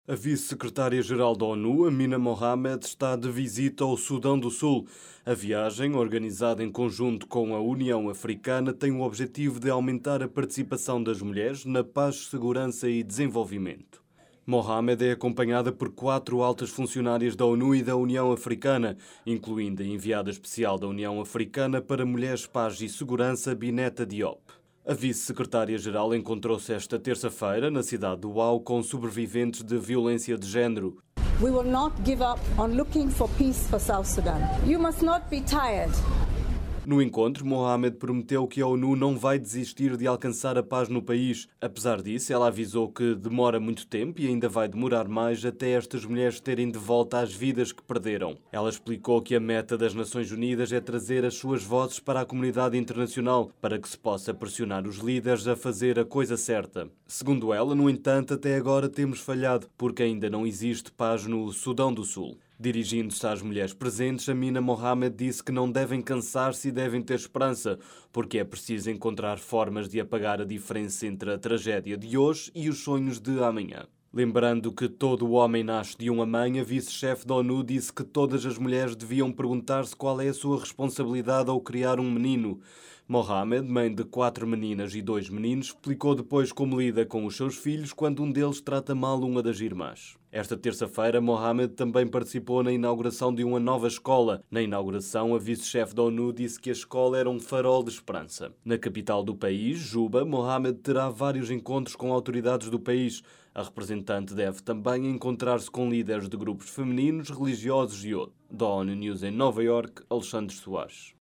A vice-secretária-geral da ONU, Amina Mohamed, está de visita ao Sudão do Sul. A viagem, organizada em conjunto com a União Africana, tem o objetivo de aumentar a participação das mulheres na paz, segurança e desenvolvimento. Mohamed é acompanhada por 4 altas funcionárias da ONU e da União Africana, incluindo a enviada especial da União Africana para Mulheres, Paz e Segurança, Bineta Diop. A vice-secretária-geral encontrou-se esta terça-feira na cidade do Wau com sobreviventes de violência de género. We will not give up on looking for peace for South Sudan. You must not be tired. No encontro, Mohamed prometeu que a ONU não vai desistir de alcançar a paz no país. Apesar disso, ela avisou que demora muito tempo e ainda vai demorar mais até estas mulheres terem de volta as vidas que perderam. Ela explicou que a meta das Nações Unidas é trazer as suas vozes para a comunidade internacional, para que se possa pressionar os líderes a fazer a coisa certa. Segundo ela, no entanto, até agora temos falhado, porque ainda não existe paz no Sudão do Sul. Dirigindo-se às mulheres presentes, Amina Mohamed disse que não devem cansar-se e devem ter esperança, porque é preciso encontrar formas de apagar a diferença entre a tragédia de hoje e os sonhos de amanhã. Lembrando que todo o homem nasce de uma mãe, a vice-chefe da ONU disse que todas as mulheres deviam perguntar-se qual é a sua responsabilidade ao criar um menino. Mohamed, mãe de 4 meninas e 2 meninos, explicou depois como lida com os seus filhos quando um deles trata mal uma das irmãs. Esta terça-feira, Mohamed também participou na inauguração de uma nova escola. Na inauguração, a vice-chefe da ONU disse que a escola era um farol de esperança. Na capital do país, Juba, Mohamed terá vários encontros com autoridades do país. A representante deve também encontrar-se com líderes de grupos femininos, religiosos e outros. Da ONU News em Nova Iorque, Alexandre Soares.